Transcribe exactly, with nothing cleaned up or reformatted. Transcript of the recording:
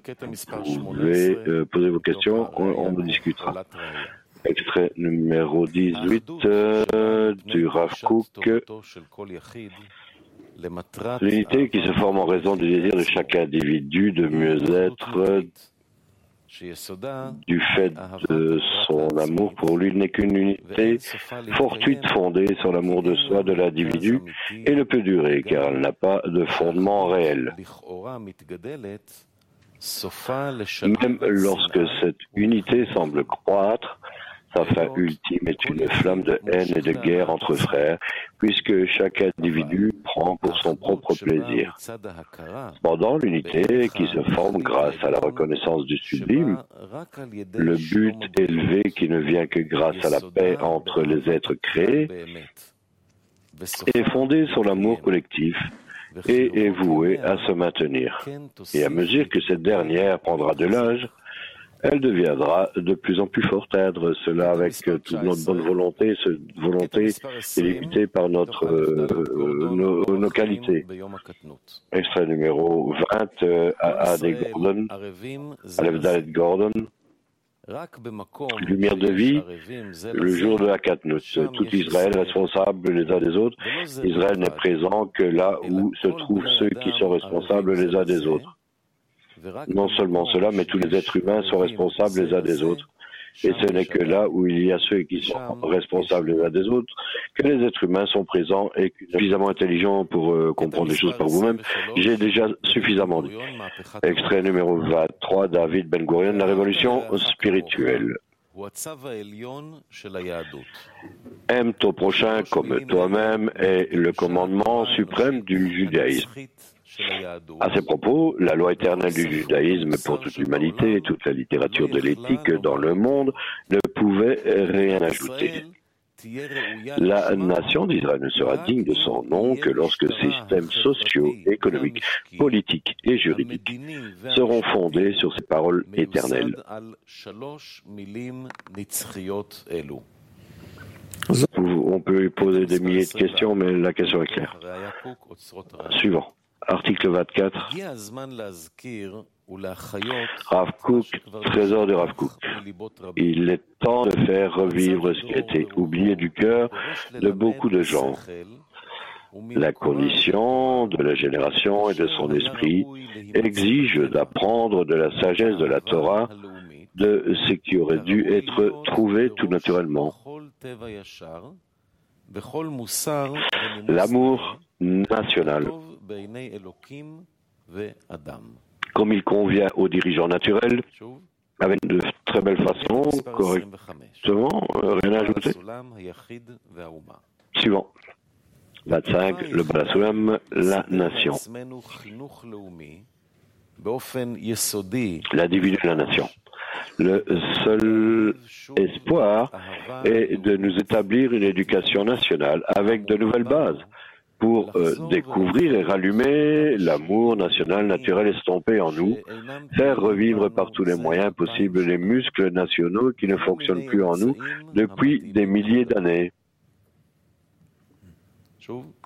Vous pouvez euh, poser vos questions, on, on en discutera. Extrait numéro dix-huit euh, du Rav Kook. L'unité qui se forme en raison du désir de chaque individu de mieux-être, du fait de son amour pour lui, n'est qu'une unité fortuite fondée sur l'amour de soi de l'individu et ne peut durer car elle n'a pas de fondement réel. Même lorsque cette unité semble croître, sa fin ultime est une flamme de haine et de guerre entre frères, puisque chaque individu prend pour son propre plaisir. Cependant, l'unité qui se forme grâce à la reconnaissance du sublime, le but élevé qui ne vient que grâce à la paix entre les êtres créés, est fondée sur l'amour collectif et est vouée à se maintenir. Et à mesure que cette dernière prendra de l'âge, elle deviendra de plus en plus forte. Atteindre cela avec toute notre bonne volonté. Cette volonté est limitée par notre, euh, nos, nos qualités. Extrait numéro vingt, euh, à Ade Gordon, Aleph Dalet Gordon. Lumière de vie, le jour de la Katnout. Tout Israël responsable les uns des autres. Israël n'est présent que là où se trouvent ceux qui sont responsables les uns des autres. Non seulement cela, mais tous les êtres humains sont responsables les uns des autres. Et ce n'est que là où il y a ceux qui sont responsables les uns des autres que les êtres humains sont présents et suffisamment intelligents pour euh, comprendre les choses par vous-même. J'ai déjà suffisamment dit. Extrait numéro vingt-trois, David Ben Gurion, la révolution spirituelle. Aime ton prochain comme toi-même est le commandement suprême du judaïsme. À ces propos, la loi éternelle du judaïsme pour toute l'humanité et toute la littérature de l'éthique dans le monde ne pouvait rien ajouter. La nation d'Israël ne sera digne de son nom que lorsque systèmes sociaux, économiques, politiques et juridiques seront fondés sur ces paroles éternelles. On peut lui poser des milliers de questions, mais la question est claire. Suivant. Article vingt-quatre. Rav Kook, trésor de Rav Kook. Il est temps de faire revivre ce qui a été oublié du cœur de beaucoup de gens. La condition de la génération et de son esprit exige d'apprendre de la sagesse de la Torah, de ce qui aurait dû être trouvé tout naturellement. L'amour national, comme il convient aux dirigeants naturels, avec de très belles façons, correctement, rien à ajouter. Suivant. vingt-cinq, le Balasulam, la nation. L'individu de la nation. Le seul espoir est de nous établir une éducation nationale avec de nouvelles bases pour euh, découvrir et rallumer l'amour national naturel estompé en nous, faire revivre par tous les moyens possibles les muscles nationaux qui ne fonctionnent plus en nous depuis des milliers d'années.